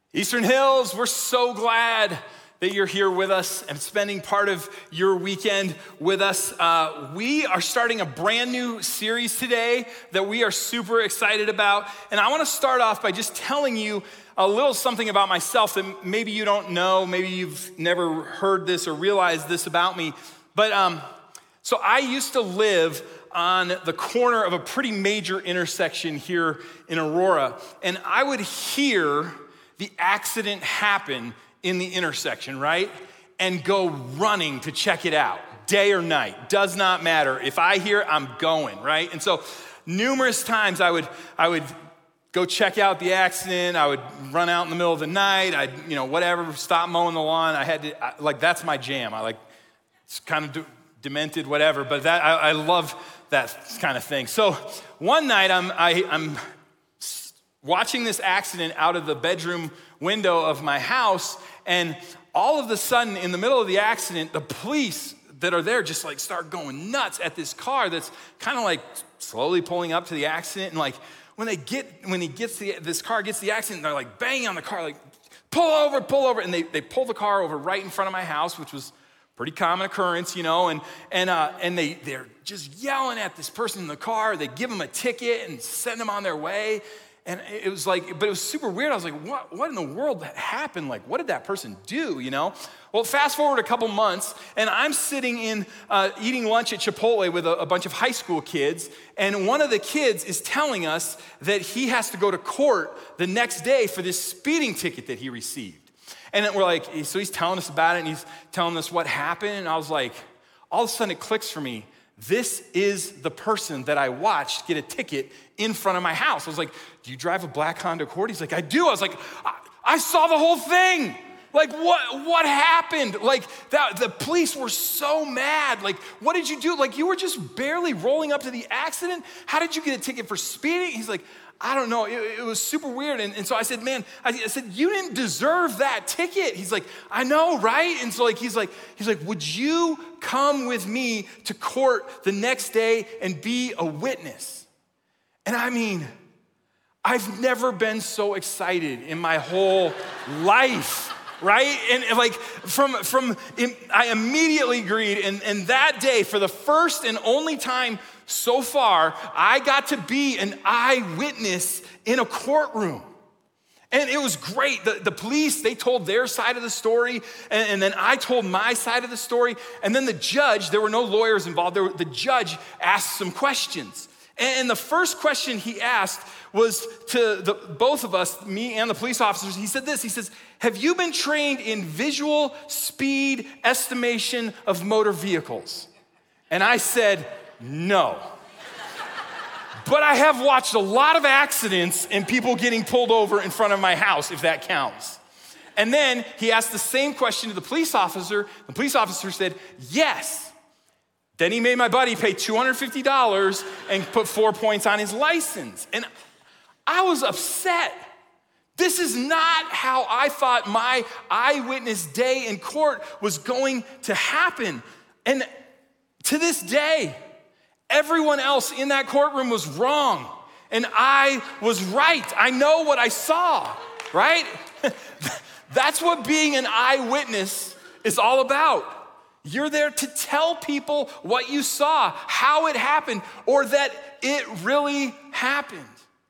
Eastern Hills, we're so glad that you're here with us and spending part of your weekend with us. We are starting a brand new series today that we are super excited about. And I want to start off by just telling you a little something about myself that maybe you don't know, maybe you've never heard this or realized this about me. But so I used to live on the corner of a pretty major intersection here in Aurora. And I would hear the accident happen in the intersection, right? And go running to check it out, day or night, does not matter. If I hear, I'm going, right? And so numerous times I would go check out the accident. I would run out in the middle of the night. I'd, whatever, stop mowing the lawn. That's my jam. It's kind of demented, whatever, but I love that kind of thing. So one night I'm watching this accident out of the bedroom window of my house, and all of a sudden, in the middle of the accident, the police that are there just start going nuts at this car that's kind of slowly pulling up to the accident, and this car gets the accident, they're banging on the car, pull over, and they pull the car over right in front of my house, which was pretty common occurrence, and they're just yelling at this person in the car. They give them a ticket and send them on their way. And it was but it was super weird. I was what in the world happened? What did that person do, Well, fast forward a couple months, and I'm sitting in eating lunch at Chipotle with a bunch of high school kids, and one of the kids is telling us that he has to go to court the next day for this speeding ticket that he received. And we're so he's telling us about it, and he's telling us what happened, and I was all of a sudden it clicks for me. This is the person that I watched get a ticket in front of my house. I was do you drive a black Honda Accord? He's I do. I was I saw the whole thing. What happened? The police were so mad. What did you do? You were just barely rolling up to the accident. How did you get a ticket for speeding? He's I don't know. It was super weird. And so I said, man, I said, you didn't deserve that ticket. He's I know, right? And so he's would you come with me to court the next day and be a witness? And I've never been so excited in my whole life, right? And I immediately agreed. And that day, for the first and only time so far, I got to be an eyewitness in a courtroom. And it was great. The police, they told their side of the story, and then I told my side of the story. And then the judge, there were no lawyers involved, the judge asked some questions. And the first question he asked was to both of us, me and the police officers. He said this, he says, have you been trained in visual speed estimation of motor vehicles? And I said, no. But I have watched a lot of accidents and people getting pulled over in front of my house, if that counts. And then he asked the same question to the police officer. The police officer said, yes. Then he made my buddy pay $250 and put 4 points on his license. And I was upset. This is not how I thought my eyewitness day in court was going to happen. And to this day, everyone else in that courtroom was wrong, and I was right. I know what I saw, right? That's what being an eyewitness is all about. You're there to tell people what you saw, how it happened, or that it really happened.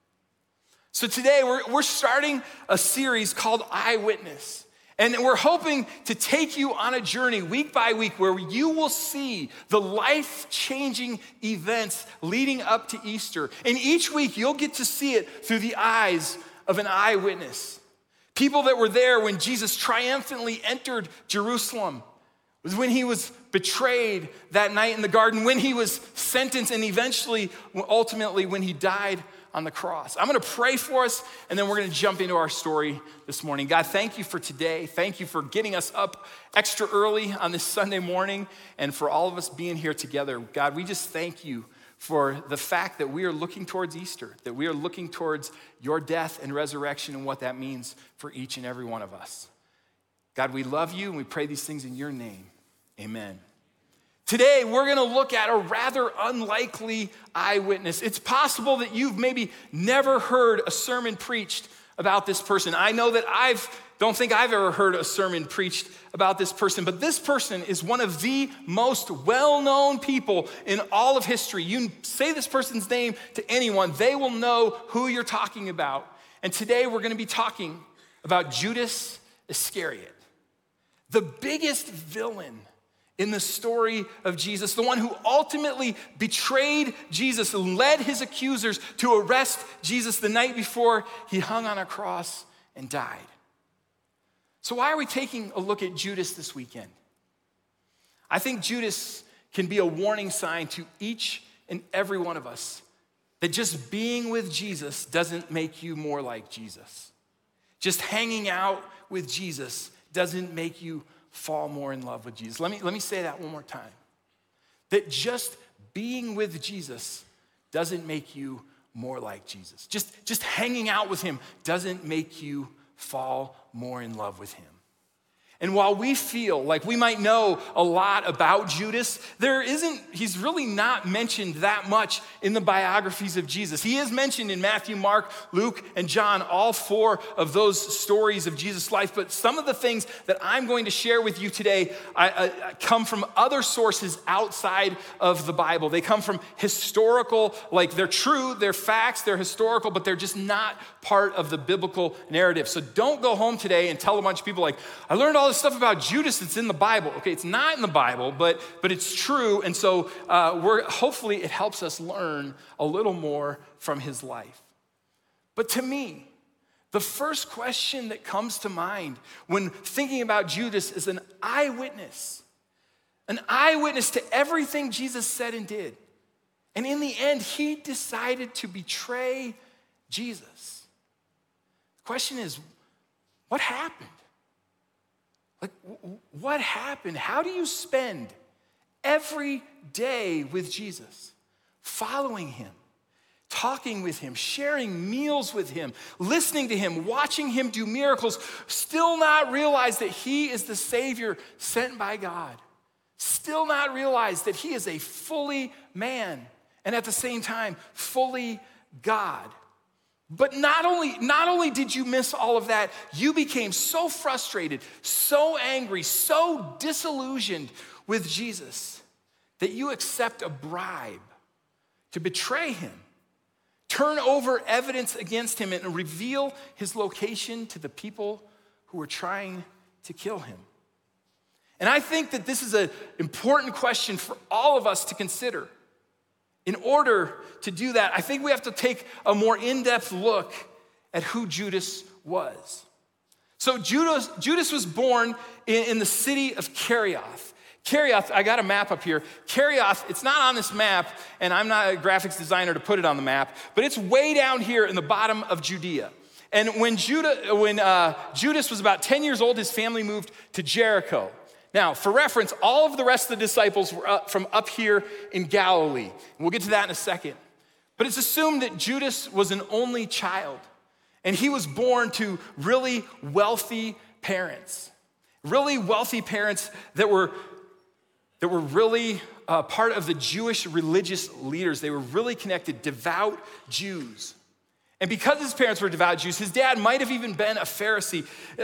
So today we're starting a series called Eyewitness. And we're hoping to take you on a journey week by week where you will see the life-changing events leading up to Easter. And each week you'll get to see it through the eyes of an eyewitness. People that were there when Jesus triumphantly entered Jerusalem, when he was betrayed that night in the garden, when he was sentenced, and ultimately when he died on the cross. I'm gonna pray for us, and then we're gonna jump into our story this morning. God, thank you for today. Thank you for getting us up extra early on this Sunday morning, and for all of us being here together. God, we just thank you for the fact that we are looking towards Easter, that we are looking towards your death and resurrection and what that means for each and every one of us. God, we love you, and we pray these things in your name. Amen. Today, we're gonna look at a rather unlikely eyewitness. It's possible that you've maybe never heard a sermon preached about this person. I know that don't think I've ever heard a sermon preached about this person, but this person is one of the most well-known people in all of history. You say this person's name to anyone, they will know who you're talking about. And today we're going to be talking about Judas Iscariot, the biggest villain in the story of Jesus, the one who ultimately betrayed Jesus and led his accusers to arrest Jesus the night before he hung on a cross and died. So why are we taking a look at Judas this weekend? I think Judas can be a warning sign to each and every one of us that just being with Jesus doesn't make you more like Jesus. Just hanging out with Jesus doesn't make you fall more in love with Jesus. Let me say that one more time. That just being with Jesus doesn't make you more like Jesus. Just hanging out with him doesn't make you fall more in love with him. And while we feel like we might know a lot about Judas, he's really not mentioned that much in the biographies of Jesus. He is mentioned in Matthew, Mark, Luke, and John, all four of those stories of Jesus' life. But some of the things that I'm going to share with you today come from other sources outside of the Bible. They come from historical, like they're true, they're facts, they're historical, but they're just not part of the biblical narrative. So don't go home today and tell a bunch of people like, I learned all this stuff about Judas that's in the Bible. Okay, it's not in the Bible, but it's true. And so hopefully it helps us learn a little more from his life. But to me, the first question that comes to mind when thinking about Judas is an eyewitness to everything Jesus said and did. And in the end, he decided to betray Jesus. The question is, what happened? Like, what happened? How do you spend every day with Jesus, following him, talking with him, sharing meals with him, listening to him, watching him do miracles, still not realize that he is the Savior sent by God, still not realize that he is a fully man and at the same time fully God? But not only did you miss all of that, you became so frustrated, so angry, so disillusioned with Jesus that you accept a bribe to betray him, turn over evidence against him, and reveal his location to the people who were trying to kill him. And I think that this is an important question for all of us to consider. In order to do that, I think we have to take a more in-depth look at who Judas was. So Judas was born in the city of Kerioth. Kerioth, I got a map up here. Kerioth, it's not on this map, and I'm not a graphics designer to put it on the map, but it's way down here in the bottom of Judea. And when Judas was about 10 years old, his family moved to Jericho. Now, for reference, all of the rest of the disciples were from up here in Galilee. We'll get to that in a second. But it's assumed that Judas was an only child, and he was born to really wealthy parents. Really wealthy parents that were really part of the Jewish religious leaders. They were really connected, devout Jews. And because his parents were devout Jews, his dad might have even been a Pharisee.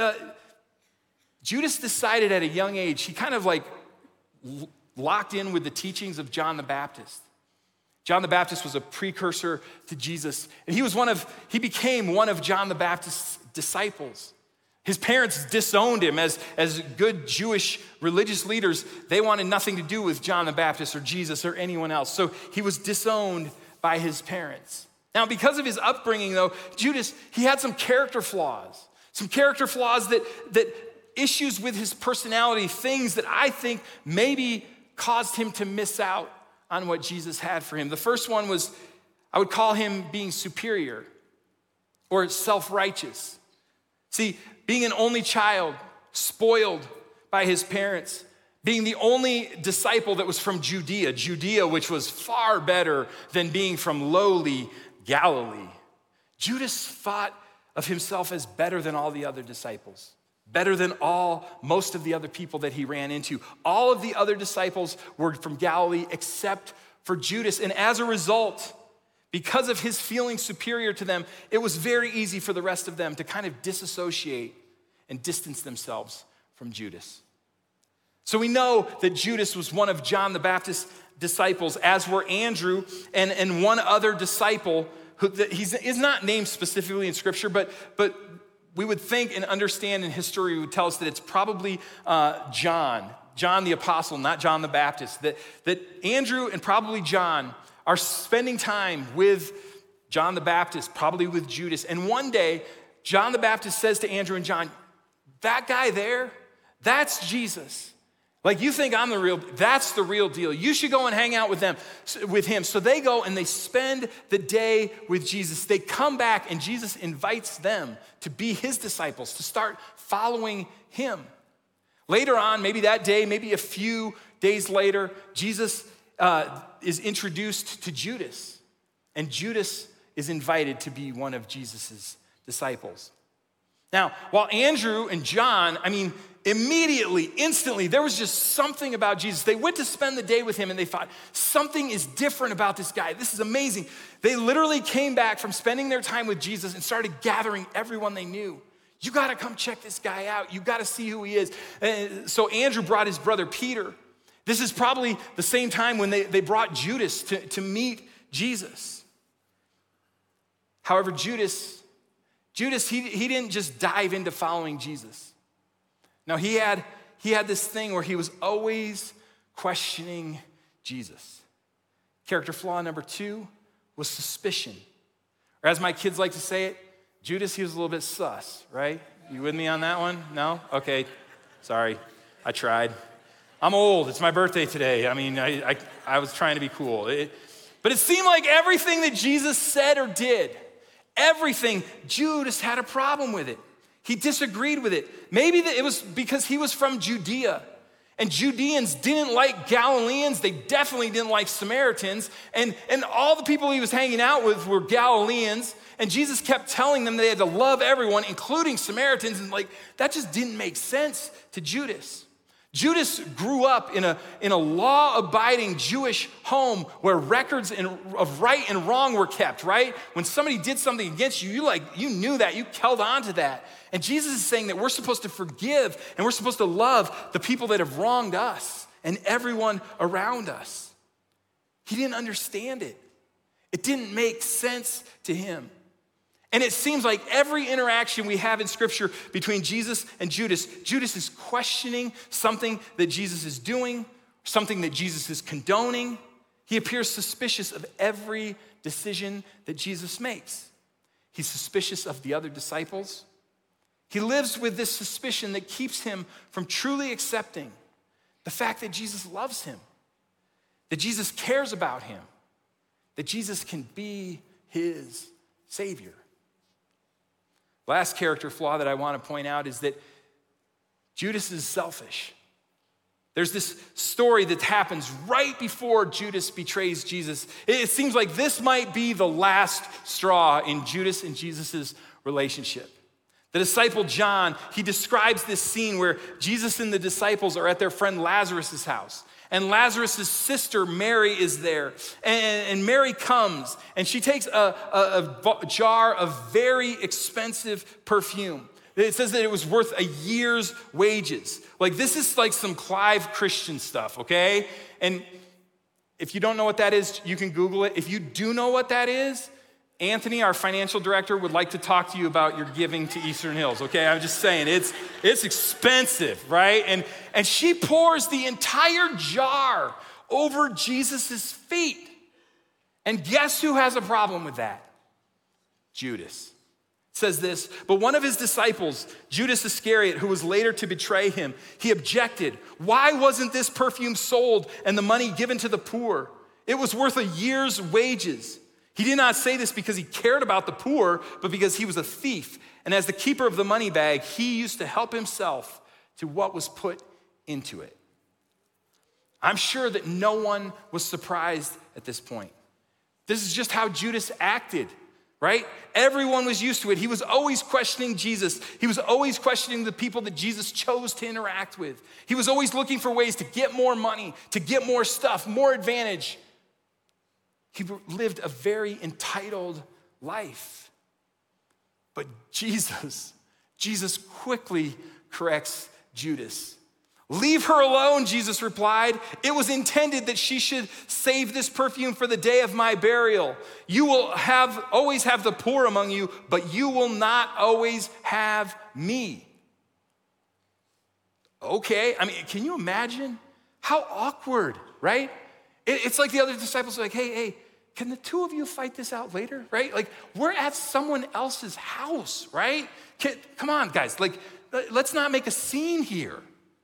Judas decided at a young age, he kind of like locked in with the teachings of John the Baptist. John the Baptist was a precursor to Jesus, and he became one of John the Baptist's disciples. His parents disowned him as good Jewish religious leaders. They wanted nothing to do with John the Baptist or Jesus or anyone else. So he was disowned by his parents. Now, because of his upbringing, though, Judas, he had some character flaws. That issues with his personality, things that I think maybe caused him to miss out on what Jesus had for him. The first one was, I would call him being superior or self-righteous. See, being an only child, spoiled by his parents, being the only disciple that was from Judea, which was far better than being from lowly Galilee. Judas thought of himself as better than all the other disciples. Better than most of the other people that he ran into. All of the other disciples were from Galilee except for Judas. And as a result, because of his feeling superior to them, it was very easy for the rest of them to kind of disassociate and distance themselves from Judas. So we know that Judas was one of John the Baptist's disciples, as were Andrew and one other disciple who is not named specifically in Scripture, but we would think and understand, and history would tell us that it's probably John the Apostle, not John the Baptist, that Andrew and probably John are spending time with John the Baptist, probably with Judas. And one day, John the Baptist says to Andrew and John, that guy there, that's Jesus. Like, you think I'm that's the real deal. You should go and hang out with him. So they go and they spend the day with Jesus. They come back and Jesus invites them to be his disciples, to start following him. Later on, maybe that day, maybe a few days later, Jesus is introduced to Judas. And Judas is invited to be one of Jesus's disciples. Now, while Andrew and John, immediately, instantly, there was just something about Jesus. They went to spend the day with him and they thought, something is different about this guy. This is amazing. They literally came back from spending their time with Jesus and started gathering everyone they knew. You gotta come check this guy out. You gotta see who he is. And so Andrew brought his brother Peter. This is probably the same time when they brought Judas to meet Jesus. However, Judas, he didn't just dive into following Jesus. No, he had this thing where he was always questioning Jesus. Character flaw number 2 was suspicion. Or as my kids like to say it, Judas, he was a little bit sus, right? You with me on that one? No? Okay, sorry, I tried. I'm old, it's my birthday today. I was trying to be cool. But it seemed like everything that Jesus said or did, everything, Judas had a problem with it. He disagreed with it. Maybe it was because he was from Judea. And Judeans didn't like Galileans. They definitely didn't like Samaritans. And all the people he was hanging out with were Galileans. And Jesus kept telling them they had to love everyone, including Samaritans. And that just didn't make sense to Judas. Judas grew up in a law-abiding Jewish home where records of right and wrong were kept, right? When somebody did something against you, you knew that, you held on to that. And Jesus is saying that we're supposed to forgive and we're supposed to love the people that have wronged us and everyone around us. He didn't understand it. It didn't make sense to him. And it seems like every interaction we have in Scripture between Jesus and Judas is questioning something that Jesus is doing, something that Jesus is condoning. He appears suspicious of every decision that Jesus makes. He's suspicious of the other disciples. He lives with this suspicion that keeps him from truly accepting the fact that Jesus loves him, that Jesus cares about him, that Jesus can be his Savior. Last character flaw that I want to point out is that Judas is selfish. There's this story that happens right before Judas betrays Jesus. It seems like this might be the last straw in Judas and Jesus' relationship. The disciple John, he describes this scene where Jesus and the disciples are at their friend Lazarus' house. And Lazarus' sister, Mary, is there. And Mary comes, and she takes a jar of very expensive perfume. It says that it was worth a year's wages. This is like some Clive Christian stuff, okay? And if you don't know what that is, you can Google it. If you do know what that is, Anthony, our financial director, would like to talk to you about your giving to Eastern Hills, okay? I'm just saying, it's expensive, right? And she pours the entire jar over Jesus' feet. And guess who has a problem with that? Judas. It says this, but one of his disciples, Judas Iscariot, who was later to betray him, he objected. Why wasn't this perfume sold and the money given to the poor? It was worth a year's wages. He did not say this because he cared about the poor, but because he was a thief. And as the keeper of the money bag, he used to help himself to what was put into it. I'm sure that no one was surprised at this point. This is just how Judas acted, right? Everyone was used to it. He was always questioning Jesus. He was always questioning the people that Jesus chose to interact with. He was always looking for ways to get more money, to get more stuff, more advantage. He lived a very entitled life. But Jesus quickly corrects Judas. "Leave her alone," Jesus replied. "It was intended that she should save this perfume for the day of my burial. You will always have the poor among you, but you will not always have me." Okay, I mean, can you imagine? How awkward, right? It's like the other disciples are like, hey, can the two of you fight this out later, right? Like, we're at someone else's house, right? Come on, guys, like, let's not make a scene here.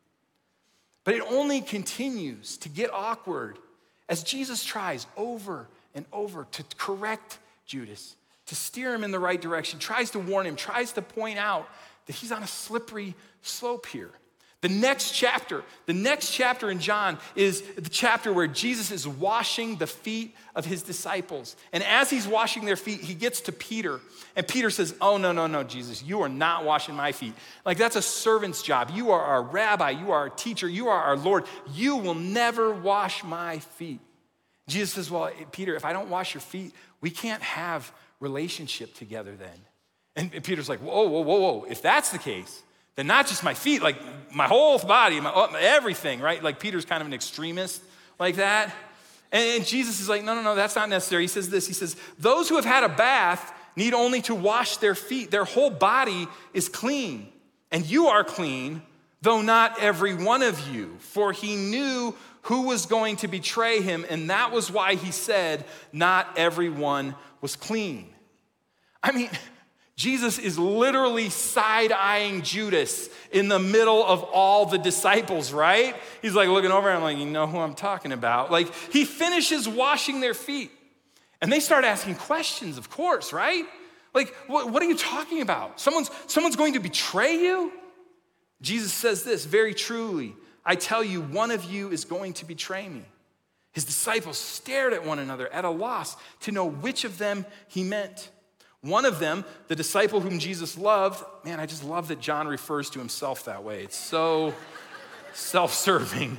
But it only continues to get awkward as Jesus tries over and over to correct Judas, to steer him in the right direction, tries to warn him, tries to point out that he's on a slippery slope here. The next chapter in John is the chapter where Jesus is washing the feet of his disciples. And as he's washing their feet, he gets to Peter. And Peter says, "Oh, no, Jesus, you are not washing my feet. Like, that's a servant's job. You are our rabbi. You are our teacher. You are our Lord. You will never wash my feet." Jesus says, "Well, Peter, if I don't wash your feet, we can't have relationship together then." And Peter's like, whoa. If that's the case, then not just my feet, like my whole body, everything, right? Like Peter's kind of an extremist like that. And Jesus is like, no, that's not necessary. He says this, he says, "Those who have had a bath need only to wash their feet. Their whole body is clean. And you are clean, though not every one of you." For he knew who was going to betray him, and that was why he said, not everyone was clean. I mean, Jesus is literally side-eyeing Judas in the middle of all the disciples, right? He's like looking over and I'm like, you know who I'm talking about. Like, he finishes washing their feet. And they start asking questions, of course, right? Like, what are you talking about? Someone's going to betray you? Jesus says this, "Very truly, I tell you, one of you is going to betray me." His disciples stared at one another at a loss to know which of them he meant. One of them, the disciple whom Jesus loved, man, I just love that John refers to himself that way. It's so self-serving.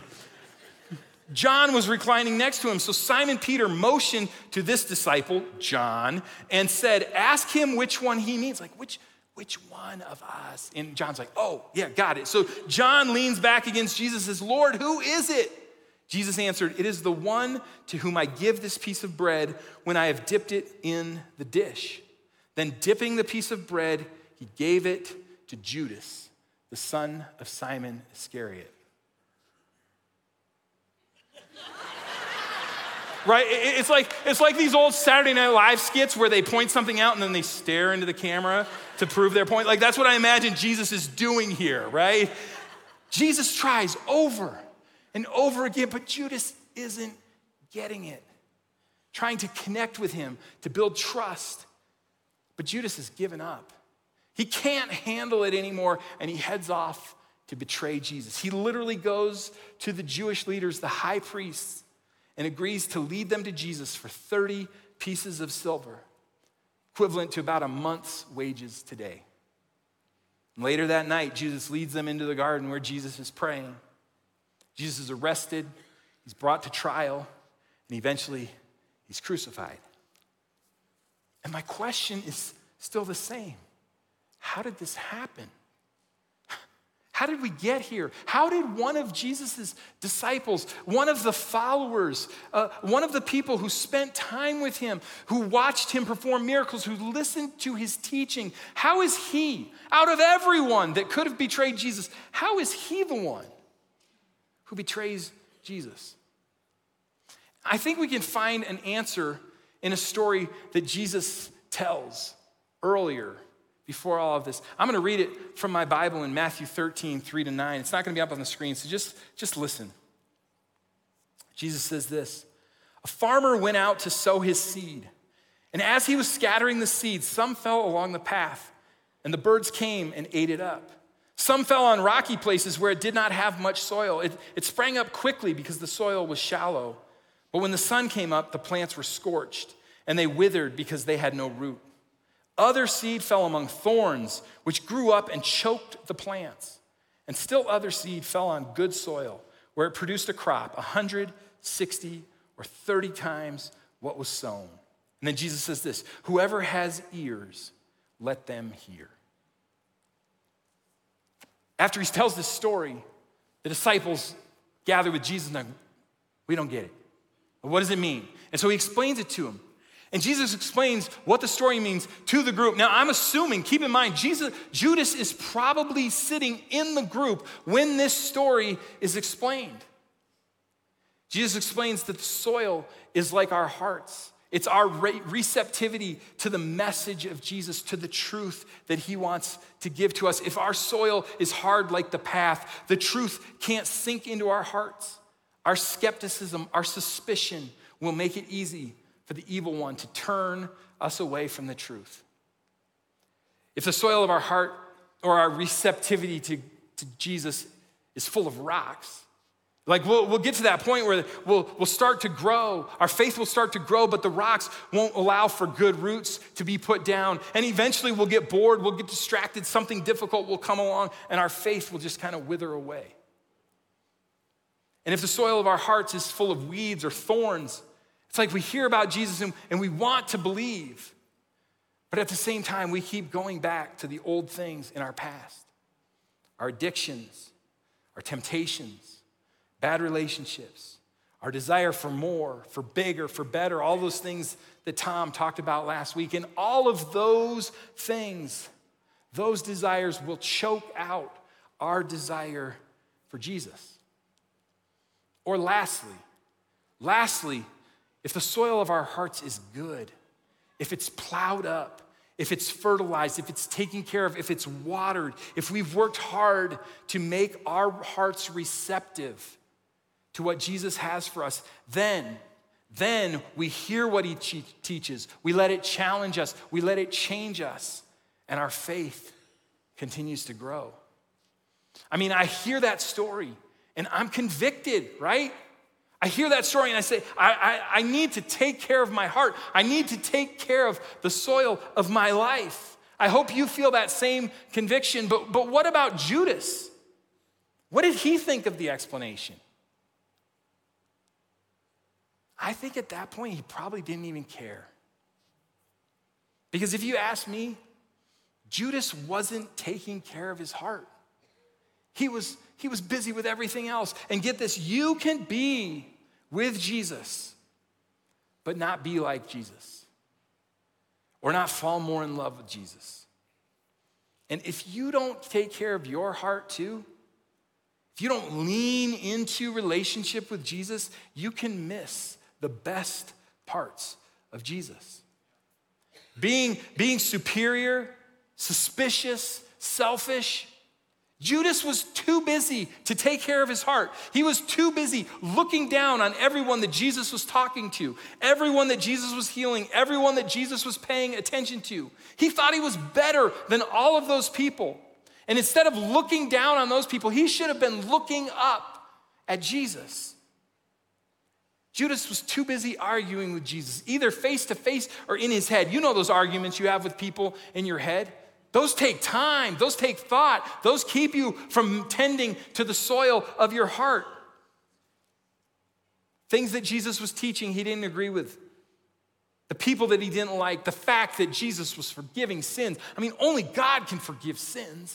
John was reclining next to him. So Simon Peter motioned to this disciple, John, and said, "Ask him which one he means." Like, which one of us? And John's like, "Oh, yeah, got it." So John leans back against Jesus and says, "Lord, who is it?" Jesus answered, "It is the one to whom I give this piece of bread when I have dipped it in the dish." Then dipping the piece of bread, he gave it to Judas, the son of Simon Iscariot. Right? It's like these old Saturday Night Live skits where they point something out and then they stare into the camera to prove their point. Like, that's what I imagine Jesus is doing here, right? Jesus tries over and over again, but Judas isn't getting it. Trying to connect with him, to build trust. But Judas has given up. He can't handle it anymore, and he heads off to betray Jesus. He literally goes to the Jewish leaders, the high priests, and agrees to lead them to Jesus for 30 pieces of silver, equivalent to about a month's wages today. And later that night, Jesus leads them into the garden where Jesus is praying. Jesus is arrested, he's brought to trial, and eventually he's crucified. And my question is still the same. How did this happen? How did we get here? How did one of Jesus' disciples, one of the followers, one of the people who spent time with him, who watched him perform miracles, who listened to his teaching, how is he, out of everyone that could have betrayed Jesus, how is he the one who betrays Jesus? I think we can find an answer in a story that Jesus tells earlier, before all of this. I'm going to read it from my Bible in Matthew 13, 3-9. It's not going to be up on the screen, so just listen. Jesus says this, "A farmer went out to sow his seed, and as he was scattering the seed, some fell along the path, and the birds came and ate it up. Some fell on rocky places where it did not have much soil. It sprang up quickly because the soil was shallow. But when the sun came up, the plants were scorched, and they withered because they had no root. Other seed fell among thorns, which grew up and choked the plants. And still other seed fell on good soil, where it produced a crop 160 or 30 times what was sown. And then Jesus says this, whoever has ears, let them hear. After he tells this story, the disciples gather with Jesus and they're like, we don't get it. What does it mean? And so he explains it to them. And Jesus explains what the story means to the group. Now, I'm assuming, keep in mind, Judas is probably sitting in the group when this story is explained. Jesus explains that the soil is like our hearts. It's our receptivity to the message of Jesus, to the truth that he wants to give to us. If our soil is hard like the path, the truth can't sink into our hearts. Our skepticism, our suspicion will make it easy for the evil one to turn us away from the truth. If the soil of our heart or our receptivity to Jesus is full of rocks, like we'll get to that point where we'll start to grow. Our faith will start to grow, but the rocks won't allow for good roots to be put down. And eventually we'll get bored, we'll get distracted, something difficult will come along, and our faith will just kind of wither away. And if the soil of our hearts is full of weeds or thorns, it's like we hear about Jesus and we want to believe, but at the same time, we keep going back to the old things in our past. Our addictions, our temptations, bad relationships, our desire for more, for bigger, for better, all those things that Tom talked about last week. And all of those things, those desires will choke out our desire for Jesus. Or lastly, if the soil of our hearts is good, if it's plowed up, if it's fertilized, if it's taken care of, if it's watered, if we've worked hard to make our hearts receptive to what Jesus has for us, then we hear what he teaches. We let it challenge us. We let it change us. And our faith continues to grow. I mean, I hear that story and I'm convicted, right? I hear that story and I say, I need to take care of my heart. I need to take care of the soil of my life. I hope you feel that same conviction. But what about Judas? What did he think of the explanation? I think at that point, he probably didn't even care. Because if you ask me, Judas wasn't taking care of his heart. He was busy with everything else. And get this, you can be with Jesus, but not be like Jesus. Or not fall more in love with Jesus. And if you don't take care of your heart too, if you don't lean into relationship with Jesus, you can miss the best parts of Jesus. Being superior, suspicious, selfish. Judas was too busy to take care of his heart. He was too busy looking down on everyone that Jesus was talking to, everyone that Jesus was healing, everyone that Jesus was paying attention to. He thought he was better than all of those people. And instead of looking down on those people, he should have been looking up at Jesus. Judas was too busy arguing with Jesus, either face to face or in his head. You know those arguments you have with people in your head? Those take time, those take thought, those keep you from tending to the soil of your heart. Things that Jesus was teaching, he didn't agree with. The people that he didn't like, the fact that Jesus was forgiving sins. I mean, only God can forgive sins.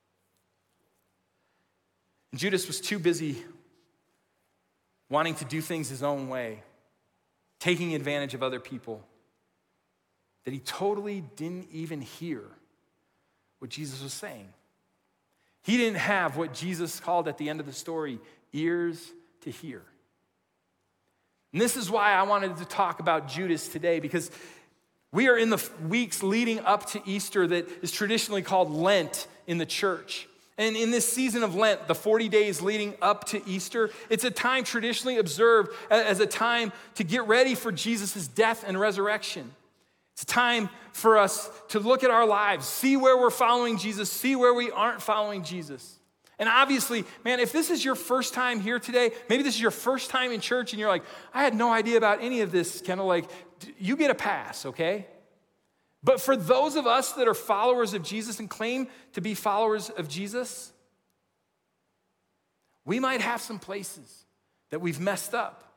And Judas was too busy wanting to do things his own way, taking advantage of other people, that he totally didn't even hear what Jesus was saying. He didn't have what Jesus called at the end of the story, ears to hear. And this is why I wanted to talk about Judas today, because we are in the weeks leading up to Easter that is traditionally called Lent in the church. And in this season of Lent, the 40 days leading up to Easter, it's a time traditionally observed as a time to get ready for Jesus' death and resurrection. It's a time for us to look at our lives, see where we're following Jesus, see where we aren't following Jesus. And obviously, man, if this is your first time here today, maybe this is your first time in church and you're like, I had no idea about any of this, kind of like, you get a pass, okay? But for those of us that are followers of Jesus and claim to be followers of Jesus, we might have some places that we've messed up.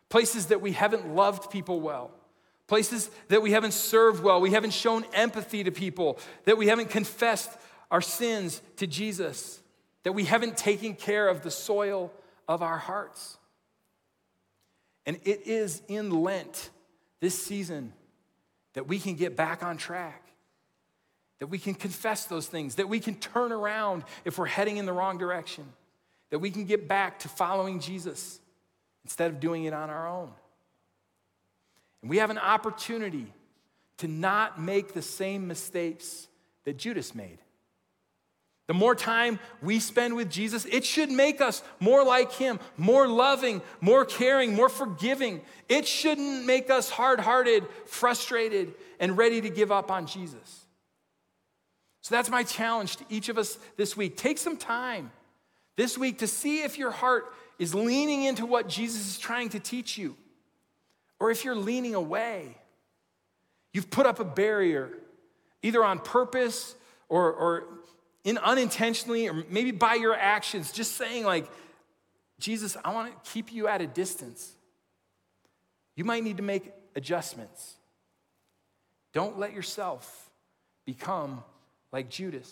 places that we haven't loved people well, places that we haven't served well, we haven't shown empathy to people, that we haven't confessed our sins to Jesus, that we haven't taken care of the soil of our hearts. And it is in Lent, this season, that we can get back on track, that we can confess those things, that we can turn around if we're heading in the wrong direction, that we can get back to following Jesus instead of doing it on our own. And we have an opportunity to not make the same mistakes that Judas made. The more time we spend with Jesus, it should make us more like him, more loving, more caring, more forgiving. It shouldn't make us hard-hearted, frustrated, and ready to give up on Jesus. So that's my challenge to each of us this week. Take some time this week to see if your heart is leaning into what Jesus is trying to teach you, or if you're leaning away. You've put up a barrier, either on purpose or unintentionally, or maybe by your actions, just saying like, Jesus, I want to keep you at a distance. You might need to make adjustments. Don't let yourself become like Judas.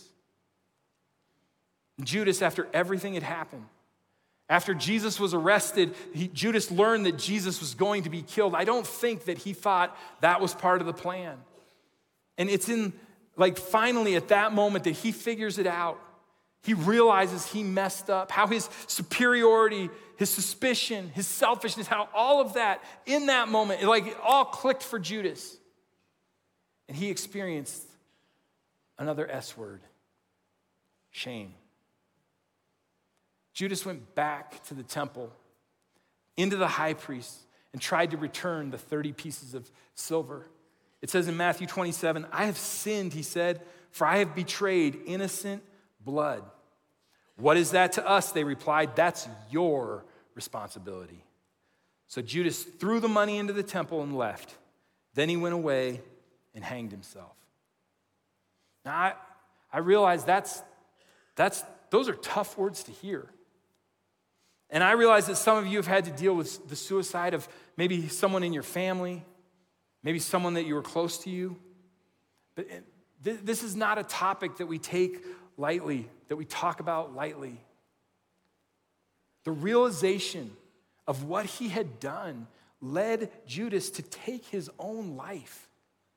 Judas, after everything had happened, after Jesus was arrested, Judas learned that Jesus was going to be killed. I don't think that he thought that was part of the plan. And it's in, like, finally at that moment that he figures it out. He realizes he messed up, how his superiority, his suspicion, his selfishness, how all of that in that moment, it all clicked for Judas. And he experienced another S word, shame. Judas went back to the temple, into the high priest, and tried to return the 30 pieces of silver. It says in Matthew 27, I have sinned, he said, for I have betrayed innocent blood. What is that to us? They replied, that's your responsibility. So Judas threw the money into the temple and left. Then he went away and hanged himself. Now, I realize those are tough words to hear. And I realize that some of you have had to deal with the suicide of maybe someone in your family, maybe someone that you were close to you. But this is not a topic that we take lightly, that we talk about lightly. The realization of what he had done led Judas to take his own life.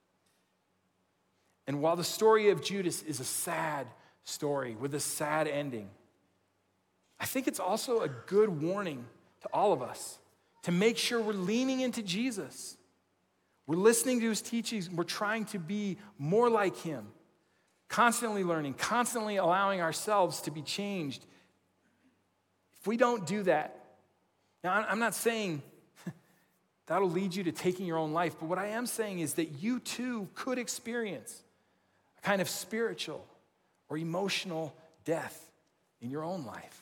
And while the story of Judas is a sad story with a sad ending, I think it's also a good warning to all of us to make sure we're leaning into Jesus. We're listening to his teachings. We're trying to be more like him, constantly learning, constantly allowing ourselves to be changed. If we don't do that, now I'm not saying that'll lead you to taking your own life, but what I am saying is that you too could experience a kind of spiritual or emotional death in your own life.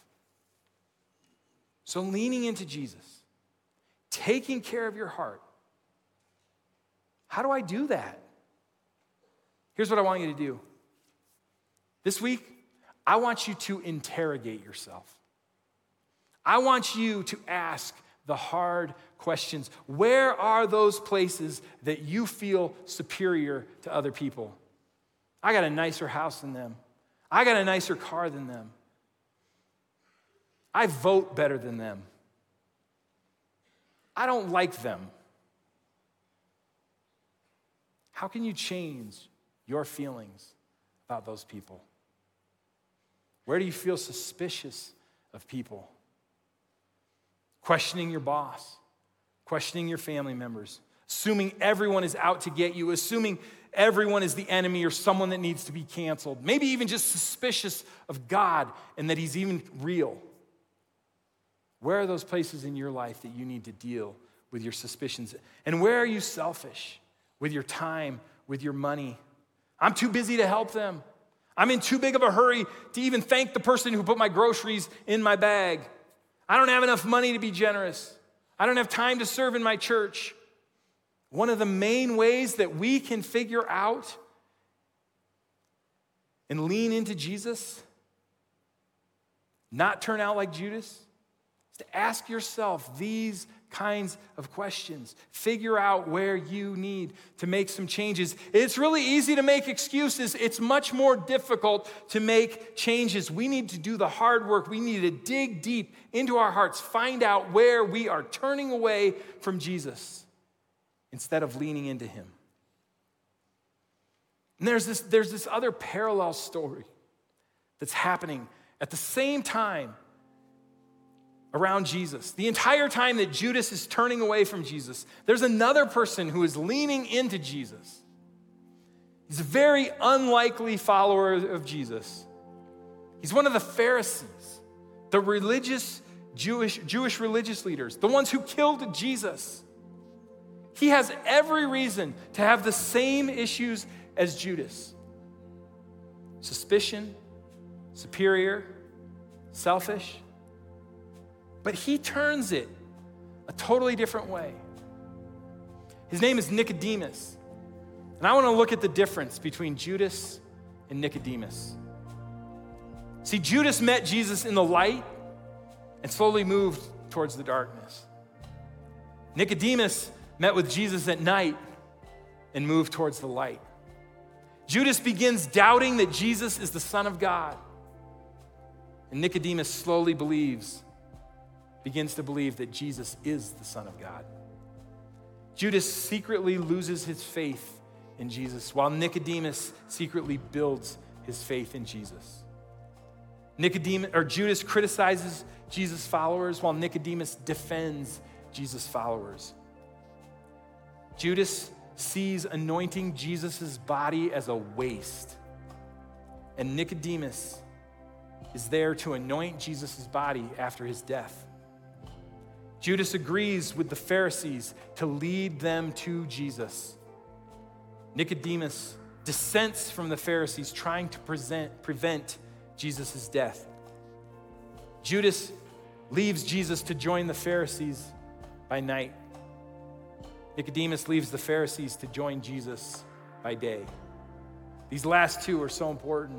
So leaning into Jesus, taking care of your heart. How do I do that? Here's what I want you to do. This week, I want you to interrogate yourself. I want you to ask the hard questions. Where are those places that you feel superior to other people? I got a nicer house than them. I got a nicer car than them. I vote better than them. I don't like them. How can you change your feelings about those people? Where do you feel suspicious of people? Questioning your boss, questioning your family members, assuming everyone is out to get you, assuming everyone is the enemy or someone that needs to be canceled, maybe even just suspicious of God and that he's even real. Where are those places in your life that you need to deal with your suspicions? And where are you selfish with your time, with your money? I'm too busy to help them. I'm in too big of a hurry to even thank the person who put my groceries in my bag. I don't have enough money to be generous. I don't have time to serve in my church. One of the main ways that we can figure out and lean into Jesus, not turn out like Judas, is to ask yourself these kinds of questions. Figure out where you need to make some changes. It's really easy to make excuses. It's much more difficult to make changes. We need to do the hard work. We need to dig deep into our hearts, find out where we are turning away from Jesus instead of leaning into him. And there's this other parallel story that's happening at the same time around Jesus. The entire time that Judas is turning away from Jesus, there's another person who is leaning into Jesus. He's a very unlikely follower of Jesus. He's one of the Pharisees, the religious Jewish religious leaders, the ones who killed Jesus. He has every reason to have the same issues as Judas. Suspicion, superior, selfish. But he turns it a totally different way. His name is Nicodemus. And I want to look at the difference between Judas and Nicodemus. See, Judas met Jesus in the light and slowly moved towards the darkness. Nicodemus met with Jesus at night and moved towards the light. Judas begins doubting that Jesus is the Son of God. And Nicodemus slowly begins to believe that Jesus is the Son of God. Judas secretly loses his faith in Jesus, while Nicodemus secretly builds his faith in Jesus. Judas criticizes Jesus' followers, while Nicodemus defends Jesus' followers. Judas sees anointing Jesus' body as a waste, and Nicodemus is there to anoint Jesus' body after his death. Judas agrees with the Pharisees to lead them to Jesus. Nicodemus dissents from the Pharisees, trying to prevent Jesus' death. Judas leaves Jesus to join the Pharisees by night. Nicodemus leaves the Pharisees to join Jesus by day. These last two are so important.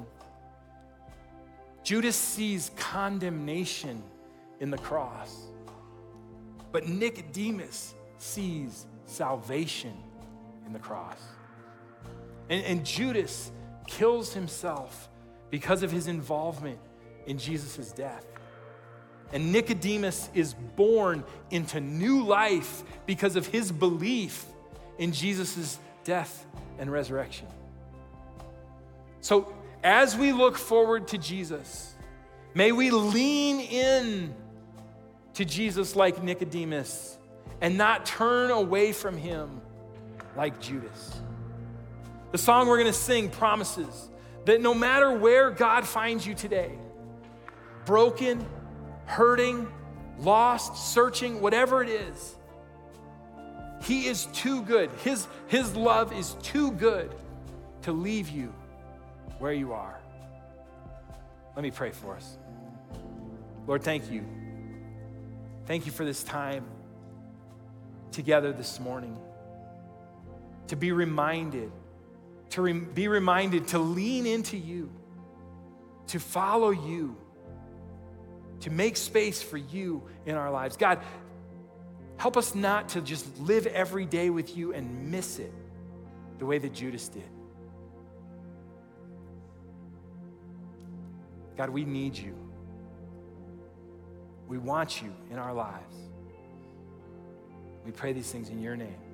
Judas sees condemnation in the cross, but Nicodemus sees salvation in the cross. And Judas kills himself because of his involvement in Jesus' death. And Nicodemus is born into new life because of his belief in Jesus' death and resurrection. So as we look forward to Jesus, may we lean in to Jesus like Nicodemus and not turn away from him like Judas. The song we're going to sing promises that no matter where God finds you today, broken, hurting, lost, searching, whatever it is, he is too good. His love is too good to leave you where you are. Let me pray for us. Lord, thank you. Thank you for this time together this morning, to be reminded, to lean into you, to follow you, to make space for you in our lives. God, help us not to just live every day with you and miss it the way that Judas did. God, we need you. We want you in our lives. We pray these things in your name.